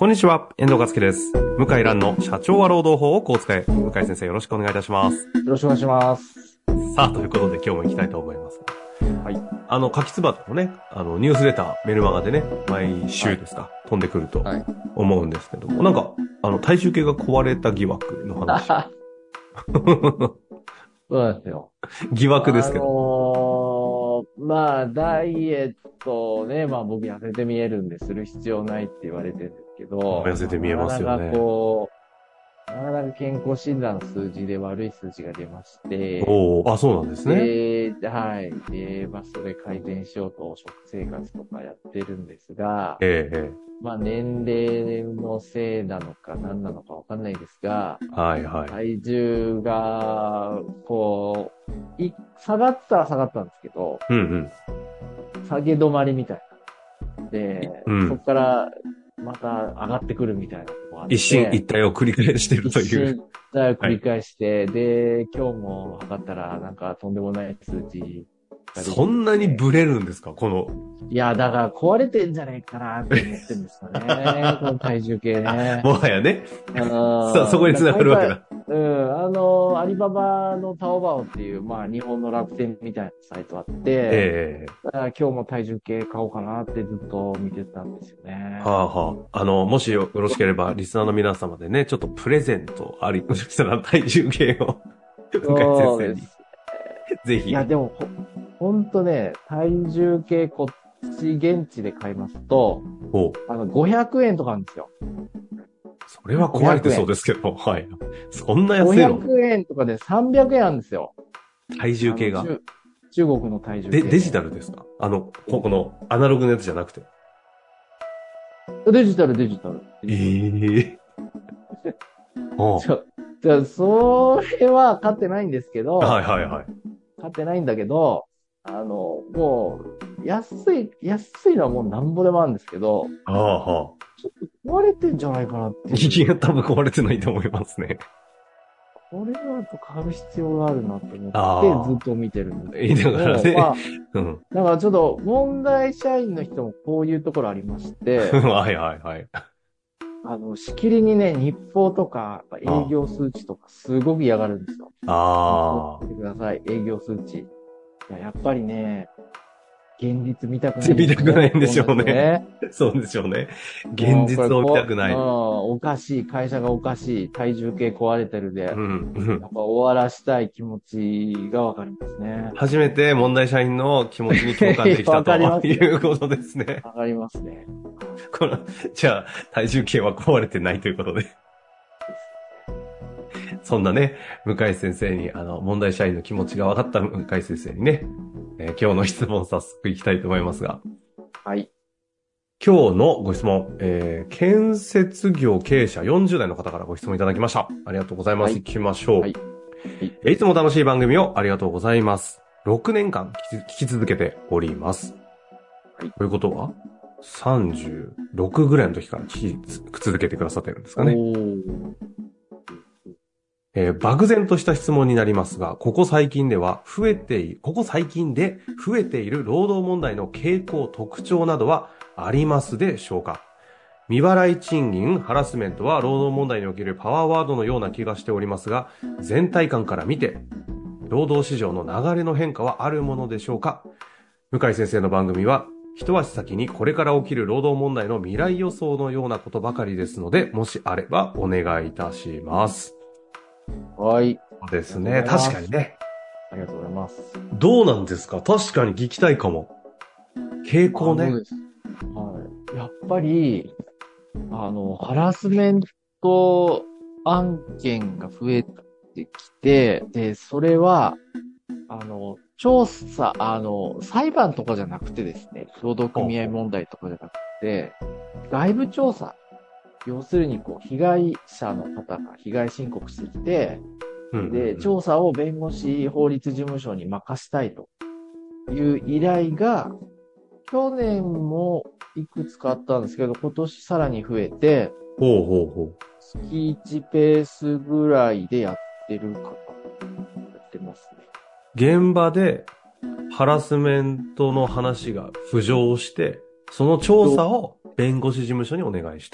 こんにちは、遠藤和樹です。向井蘭の社長は労働法をこう使え。向井先生よろしくお願いいたします。 よろしくお願いします。 さあ、ということで今日も行きたいと思います。 はい。 柿つばたのね、ニュースレター、メルマガでね、毎週ですか、はい、飛んでくると思うんですけども、なんか、体重計が壊れた疑惑の話。 そうなんですよ。 疑惑ですけど。 まあ、ダイエットをね、まあ僕痩せて見えるんでする必要ないって言われてるんですけど、 痩せて見えますよね。 なかなか健康診断の数字で悪い数字が出まして、 そうなんですね。 はい。で、まあそれ改善しようと食生活とかやってるんですが、まあ年齢のせいなのか何なのかわかんないですが、体重が、下がったら下がったんですけど、下げ止まりみたいな。で、そこからまた上がってくるみたいなとこあって。 一進一退を繰り返してるという。 一進一退を繰り返して、で、今日も測ったらなんかとんでもない数値。 そんなにブレるんですかいや、だから壊れてんじゃねえかなって思ってるんですよね。この体重計ね。 もはやね。さあ、そこに繋がるわけだ。 アリババのタオバオっていう、まあ、日本の楽天みたいなサイトあって、だから今日も体重計買おうかなってずっと見てたんですよね。 もしよろしければ、リスナーの皆様でね、ちょっとプレゼントありましたら体重計を、向井先生に。ぜひ。 いや、でも、ほんとね、体重計こっち現地で買いますと、500円とかあるんですよ。 それは壊れてそうですけど、はい。そんな安いの ?500 円とかで300円あるんですよ。 体重計が。 中国の体重計。 デジタルですかこのアナログのやつじゃなくて。 デジタル。それは買ってないんですけど、買ってないんだけど、もう、安いのはもうなんぼでもあるんですけど、ちょっと壊れてんじゃないかなって。 いや、多分壊れてないと思いますね。 これは買う必要があるなと思ってずっと見てるんですけど。 だからね。 だからちょっと問題社員の人もこういうところありまして。しきりにね、日報とか営業数値とかすごく嫌がるんですよ。見てください、営業数値。やっぱりね、現実見たくない、 見たくないんでしょうね。そうでしょうね。現実を見たくない。 おかしい、会社がおかしい、体重計壊れてるで、やっぱ終わらしたい気持ちがわかりますね。 初めて問題社員の気持ちに共感できたということですね。 わかりますね。 じゃあ、体重計は壊れてないということで。そんなね、向井先生に、問題社員の気持ちが分かった向井先生にね、今日の質問早速いきたいと思いますが。 はい。 今日のご質問、建設業経営者40代の方からご質問いただきました。ありがとうございます。行きましょう。いつも楽しい番組をありがとうございます。6年間聞き続けております。ということは、36ぐらいの時から聞き続けてくださってるんですかね。漠然とした質問になりますが、ここ最近で増えている労働問題の傾向、特徴などはありますでしょうか？未払い賃金、ハラスメントは労働問題におけるパワーワードのような気がしておりますが、全体感から見て、労働市場の流れの変化はあるものでしょうか？向井先生の番組は、一足先にこれから起きる労働問題の未来予想のようなことばかりですので、もしあればお願いいたします。 はい。 そうですね。確かにね。 ありがとうございます。 どうなんですか？確かに聞きたいかも。傾向ね。 やっぱり、ハラスメント案件が増えてきて、で、それは、調査、裁判とかじゃなくてですね、労働組合問題とかじゃなくて、外部調査。要するに、被害者の方が被害申告してきて、で、調査を弁護士法律事務所に任したいという依頼が、去年もいくつかあったんですけど、今年さらに増えて、月1ペースぐらいでやってるかな。やってますね。 現場でハラスメントの話が浮上して、その調査を弁護士事務所にお願いしたい。 お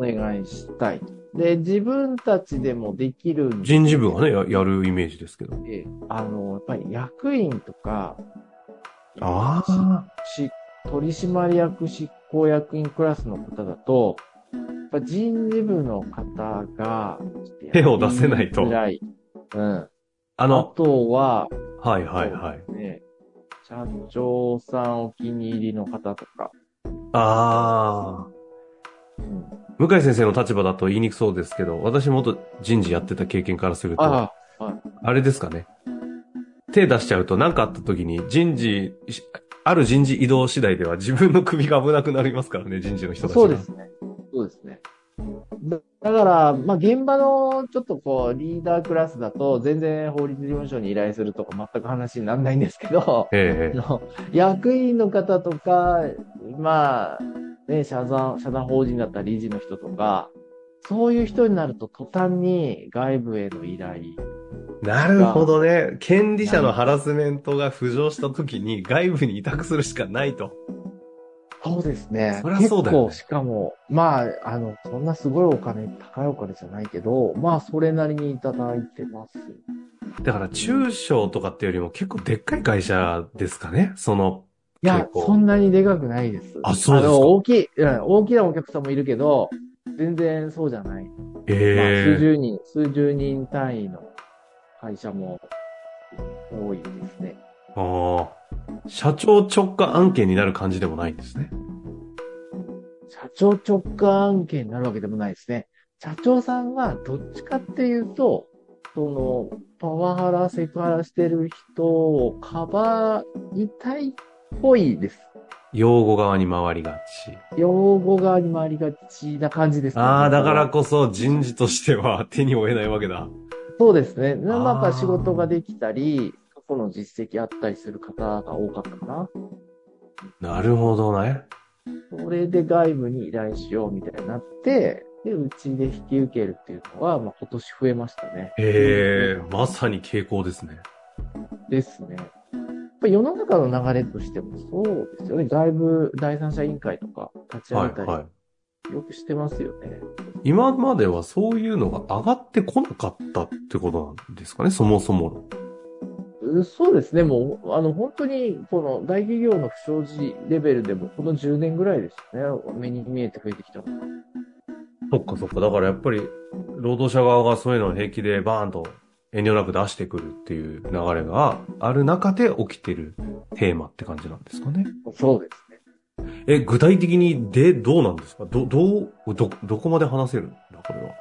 願いしたい。で、自分たちでもできるんで人事部がね、やるイメージですけど。 やっぱり役員とか、 ああ。 取締役執行役員クラスの方だと、やっぱ人事部の方が、 手を出せないと。 辛い。うん。 あとは、 はいはいはい。 ね、社長さんお気に入りの方とか。 ああ。向井先生の立場だと言いにくそうですけど、私もっと人事やってた経験からすると、あれですかね。手出しちゃうと何かあった時にある人事異動次第では自分の首が危なくなりますからね、人事の人たちが。 そうですね。そうですね。だから、まあ、現場のちょっとこう、リーダークラスだと、全然法律事務所に依頼するとか全く話にならないんですけど、役員の方とか、まあ、ね、社団法人だったら理事の人とか、そういう人になると途端に外部への依頼。 なるほどね。権利者のハラスメントが浮上した時に外部に委託するしかないと。 そうですね。 そりゃそうだよね。 結構、しかも、まあ、そんなすごい高いお金じゃないけど、まあ、それなりにいただいてます。 だから、中小とかっていうよりも結構でっかい会社ですかね、 いや、そんなにでかくないです。 あ、そうですか。 大きなお客さんもいるけど、全然そうじゃない。まあ、数十人単位の会社も多いですね。 ああ。社長直下案件になる感じでもないんですね。 社長直下案件になるわけでもないですね。社長さんはどっちかっていうと、パワハラ、セクハラしてる人をかばいたいっぽいです。 用語側に回りがち。 用語側に回りがちな感じですね。 ああ、だからこそ人事としては手に負えないわけだ。 そうですね。なんか仕事ができたり、過去の実績あったりする方が多かったかな。 なるほどね。 それで外部に依頼しようみたいになって、で、うちで引き受けるっていうのは、まあ、今年増えましたね。 へえ、まさに傾向ですね。 ですね。やっぱ世の中の流れとしてもそうですよね。外部第三者委員会とか立ち上げたり、よくしてますよね。 今まではそういうのが上がってこなかったってことなんですかね、そもそもの。そうですね。もう、本当に、この大企業の不祥事レベルでも、この10年ぐらいですね。目に見えて増えてきたのが。 そっかそっか。だからやっぱり、労働者側がそういうのを平気でバーンと遠慮なく出してくるっていう流れがある中で起きてるテーマって感じなんですかね。 そうですね。具体的にどうなんですか？どこまで話せるんだ、これ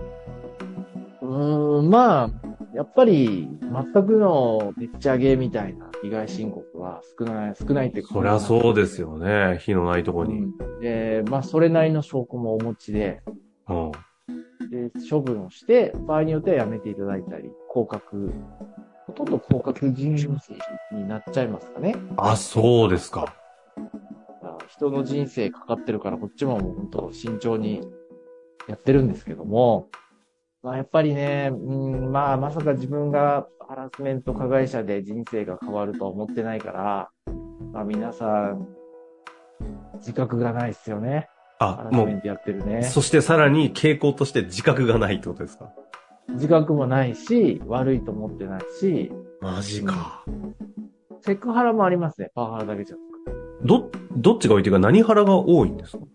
は。まあ、やっぱり、全くのでっち上げみたいな被害申告は少ないっていうか。 そりゃそうですよね。火のないとこに。 で、まあ、それなりの証拠もお持ちで、で、処分をして、場合によってはやめていただいたり、ほとんど降格人事になっちゃいますかね。 あ、そうですか。 人の人生かかってるから、こっちももう本当慎重にやってるんですけども、まあ、やっぱりね、まあ、まさか自分がハラスメント加害者で人生が変わるとは思ってないから、まあ、皆さん、自覚がないですよね。ハラスメントやってるね。 そしてさらに傾向として自覚がないってことですか？ 自覚もないし、悪いと思ってないし。 マジか。 セクハラもありますね。パワハラだけじゃなくて。 どっちが多いっていうか何ハラが多いんですか？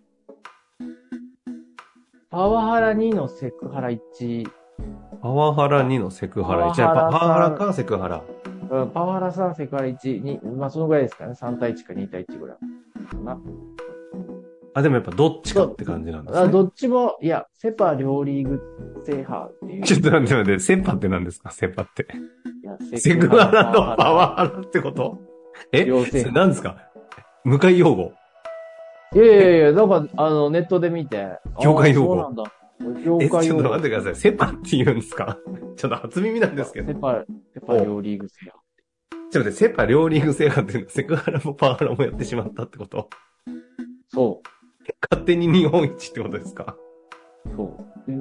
パワハラ2のセクハラ1。 パワハラ2のセクハラ1。パワハラかセクハラ。 パワハラ3、セクハラ1、2、まあそのぐらいですかね。3対1か2対1ぐらい。かな。 でもやっぱどっちかって感じなんですね。 どっちも、いや、セパ両リーグ制覇っていう。 ちょっと待って。セパって何ですか？セパって。セクハラとパワハラってこと？それ何ですか？向井用語？ いや、なんか、ネットで見て。 業界用語。 そうなんだ。業界用語。 ちょっと待ってください。セパって言うんですか？ちょっと初耳なんですけど。 セパ両リーグ制覇。 ちょっと待って、セパ両リーグ制覇っていうのはセクハラもパワハラもやってしまったってこと？ そう。 勝手に日本一ってことですか？ そう。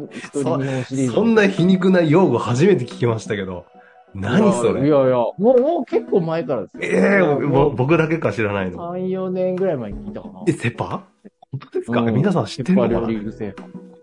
一人日本シリーズ。 そんな皮肉な用語初めて聞きましたけど。何それ？ いや、もう結構前からですよ。僕だけか知らないの。 3、4年ぐらい前に聞いたかな。 セパ？本当ですか？皆さん知ってるのかな？ セパ両リーグ制覇。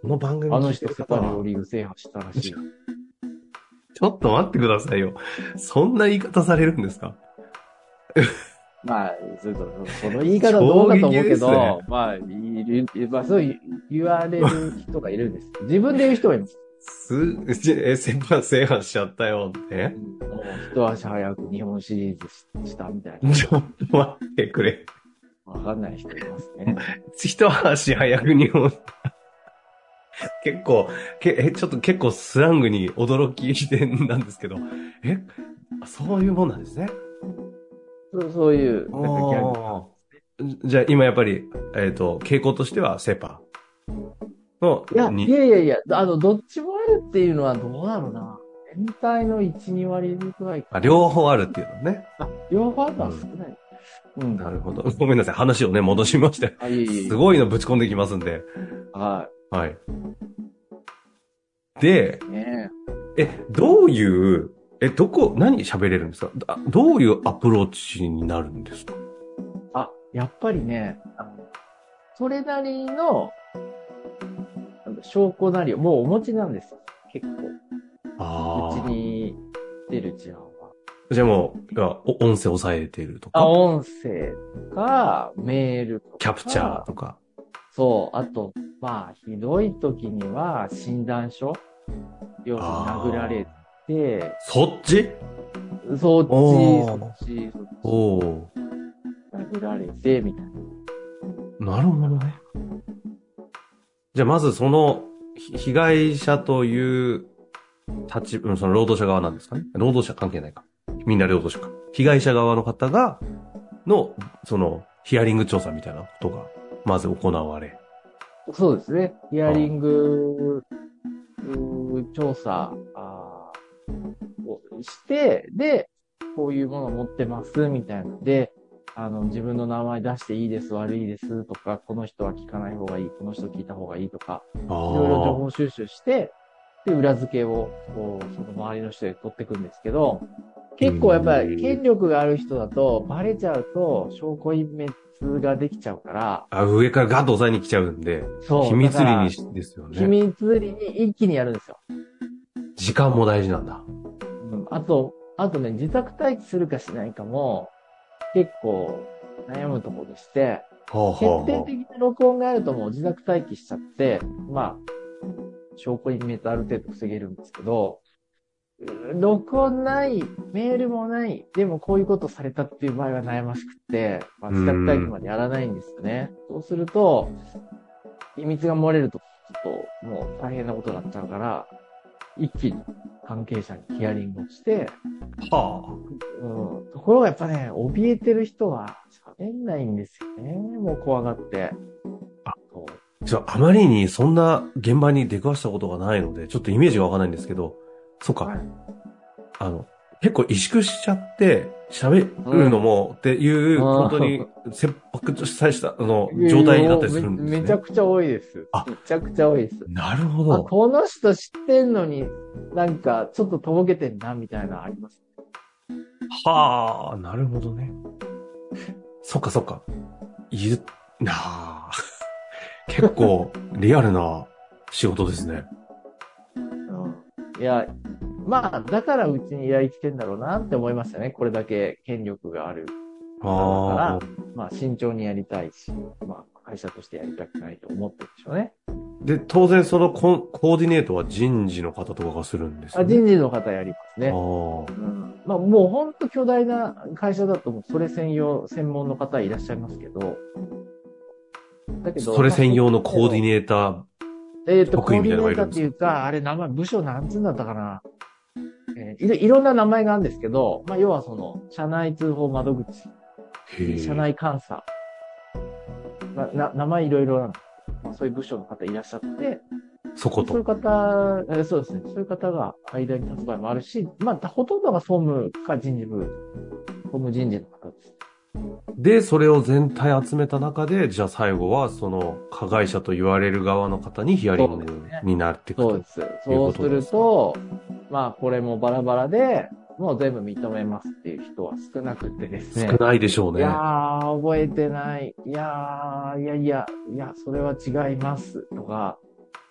この番組あの聞いてる人セパ方は、 両リーグ制覇したらしい。 ちょっと待ってくださいよ。そんな言い方されるんですか？ まあ、その言い方どう衝撃かと思うけですね。 ど、まあ、まあ、そう言われる人がいるんです。自分で言う人がいます。 先輩制覇しちゃったよってもう一足早く日本シリーズしたみたいな。 ちょっと待ってくれ。 わかんない人いますね。 一足早く日本。結構、ちょっと結構スラングに驚き点なんですけど、そういうもんなんですね。 そういう、なんかギャグ。 あーじゃあ今やっぱり、傾向としてはセパのいやいや、どっちもあるっていうのはどうだろうな。全体の1、2割ぐらいかな。 両方あるっていうのね。 両方あるのは少ない。うん。 なるほど。ごめんなさい。話をね、戻しまして。 いえいえ。 すごいのぶち込んできますんで。 ははい。で、 い。ねどういう、何喋れるんですか？どういうアプローチになるんですか？ やっぱりね、それなりの、証拠なりをもうお持ちなんですよ。結構。うちに出る事案は。 じゃあもう、音声抑えてるとか。 音声とか、メールとか。 キャプチャーとか。 そう。あと、まあ、ひどい時には、診断書要するに殴られて、 そっちそっち。 おー。 殴られて、みたいな。 なるほどね。じゃあまずその、被害者というその労働者側なんですかね。労働者関係ないか。みんな労働者か。被害者側の方が、その、ヒアリング調査みたいなことが、まず行われ。 そうですね。ヒアリング、調査をして、で、こういうものを持ってます、みたいなので、自分の名前出していいです、悪いですとか、この人は聞かない方がいい、この人聞いた方がいいとか、いろいろ情報収集して、で、裏付けを、その周りの人で取っていくんですけど、結構やっぱり権力がある人だと、バレちゃうと証拠隠滅ができちゃうから。 上からガッと押さえに来ちゃうんで、 そう。 秘密裏にですよね。 秘密裏に一気にやるんですよ。 時間も大事なんだ。 あとね、自宅待機するかしないかも、結構悩むところでして、決定的な録音があるともう自宅待機しちゃって、まあ、証拠隠滅ある程度防げるんですけど、録音ない、メールもない、でもこういうことされたっていう場合は悩ましくって、自宅待機までやらないんですよね。そうすると、秘密が漏れると、ちょっともう大変なことになっちゃうから、一気に関係者にヒアリングをして、ところがやっぱね、怯えてる人は喋んないんですよね。もう怖がって。 あまりにそんな現場に出くわしたことがないので、ちょっとイメージがわかんないんですけど、そうか。結構萎縮しちゃって、喋るのもっていう、本当に切迫さした、状態になったりするんですね。 めちゃくちゃ多いです。めちゃくちゃ多いです。 なるほど。 この人知ってんのに、なんか、ちょっととぼけてんな、みたいなのあります。 はあ、なるほどね。そっかそっか。結構、リアルな仕事ですね。 いや、まあ、だからうちに依頼来てんだろうなって思いましたね。これだけ権力がある。だから、まあ、慎重にやりたいし、まあ、会社としてやりたくないと思ってるでしょうね。 で、当然そのコーディネートは人事の方とかがするんですよね。 人事の方やりますね。まあ、もうほんと巨大な会社だと、それ専門の方いらっしゃいますけど、 だけどそれ専用のコーディネーター、 コーディネーターっていうか、あれ部署なんつうんだったかな。いろんな名前があるんですけど、まあ、要は社内通報窓口、社内監査、名前いろいろなんですけど、まあ、そういう部署の方いらっしゃって、そういう方、そうですね。そういう方が間に立つ場合もあるし、まあ、ほとんどが総務か人事部、総務人事の方です。 で、それを全体集めた中で、じゃあ最後は、加害者と言われる側の方にヒアリングになっていくと。 そうです。そうすると、まあ、これもバラバラで、もう全部認めますっていう人は少なくてですね。 少ないでしょうね。 いやー、覚えてない。いや、それは違います。とか、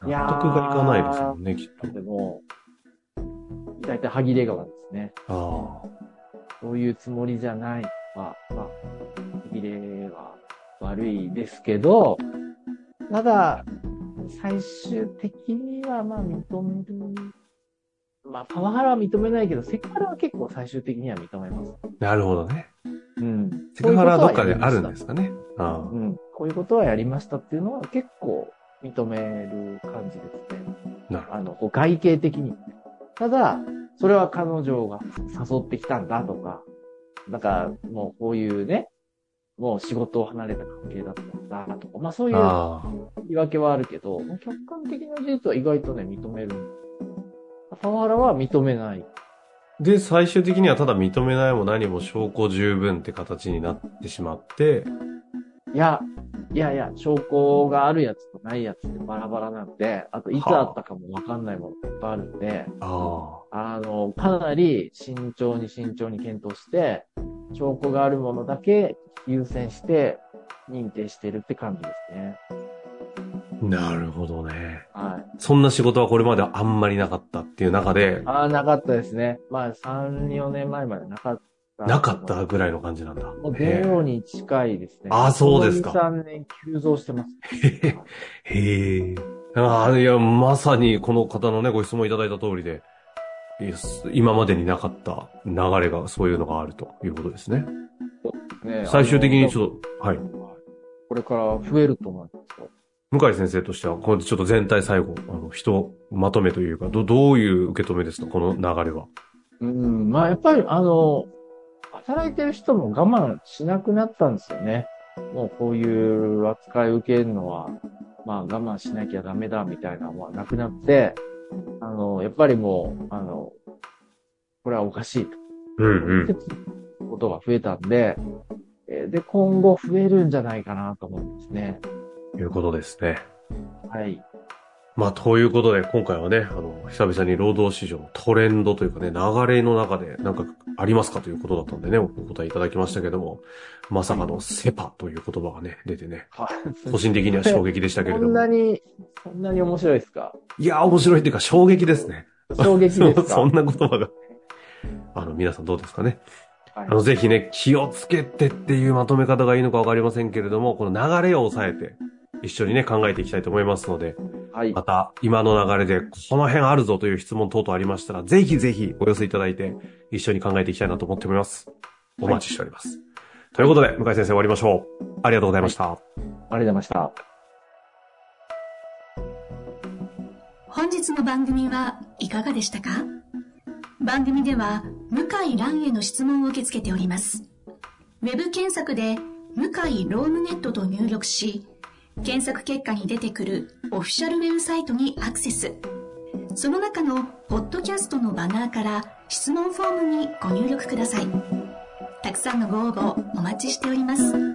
納得がいかないですもんね、きっと。 でも、だいたい歯切れ川ですね。 ああ。 そういうつもりじゃない。歯切れは悪いですけど、ただ、最終的には認める。パワハラは認めないけど、セクハラは結構最終的には認めます。 なるほどね。 うん。 セクハラはどっかであるんですかね。 うん。こういうことはやりましたっていうのは結構認める感じですね。 なるほど。 外形的に。ただ、それは彼女が誘ってきたんだとか、もうこういうね、もう仕事を離れた関係だったんだとか、そういう言い訳はあるけど、客観的な事実は意外とね、認める。パワハラは認めない。 で、最終的にはただ認めないも何も証拠十分って形になってしまって、 いや、証拠があるやつとないやつってバラバラなんで、あといつあったかもわかんないものがいっぱいあるんで、かなり慎重に検討して、証拠があるものだけ優先して認定してるって感じですね。 なるほどね。 はい。 そんな仕事はこれまではあんまりなかったっていう中で。 なかったですね。3、4年前までなかった。 なかったぐらいの感じなんだ。 もうゼロに近いですね。 そうですか。 2、3年急増してます。 へえ。いや、まさにこの方のね、ご質問いただいた通りで、今までになかった流れが、そういうのがあるということですね。最終的にちょっと、はい。 これから増えると思いますよ。 向井先生としては、これちょっと全体最後、まとめというか、どういう受け止めですか、この流れは。 やっぱり、働いてる人も我慢しなくなったんですよね。もうこういう扱い受けるのは、我慢しなきゃダメだみたいなのはなくなって、やっぱりもう、これはおかしいと。ことが増えたんで、で、今後増えるんじゃないかなと思うんですね。 いうことですね。 はい。 ということで、今回はね、久々に労働市場のトレンドというかね、流れの中で何かありますかということだったんでね、お答えいただきましたけども、まさかのセパという言葉がね、出てね、個人的には衝撃でしたけれども。 そんなに面白いですか？ いや、面白いっていうか衝撃ですね。 衝撃ですか？ そんな言葉が。皆さんどうですかね。ぜひね、気をつけてっていうまとめ方がいいのかわかりませんけれども、この流れを抑えて、一緒にね、考えていきたいと思いますので、はい、また、今の流れで、この辺あるぞという質問等々ありましたら、ぜひぜひお寄せいただいて、一緒に考えていきたいなと思っております。お待ちしております。はい、ということで、向井先生終わりましょう。ありがとうございました。 はい、ありがとうございました。 本日の番組はいかがでしたか？番組では、向井蘭への質問を受け付けております。ウェブ検索で、向井ロームネットと入力し、検索結果に出てくるオフィシャルウェブサイトにアクセス。その中のポッドキャストのバナーから質問フォームにご入力ください。たくさんのご応募お待ちしております。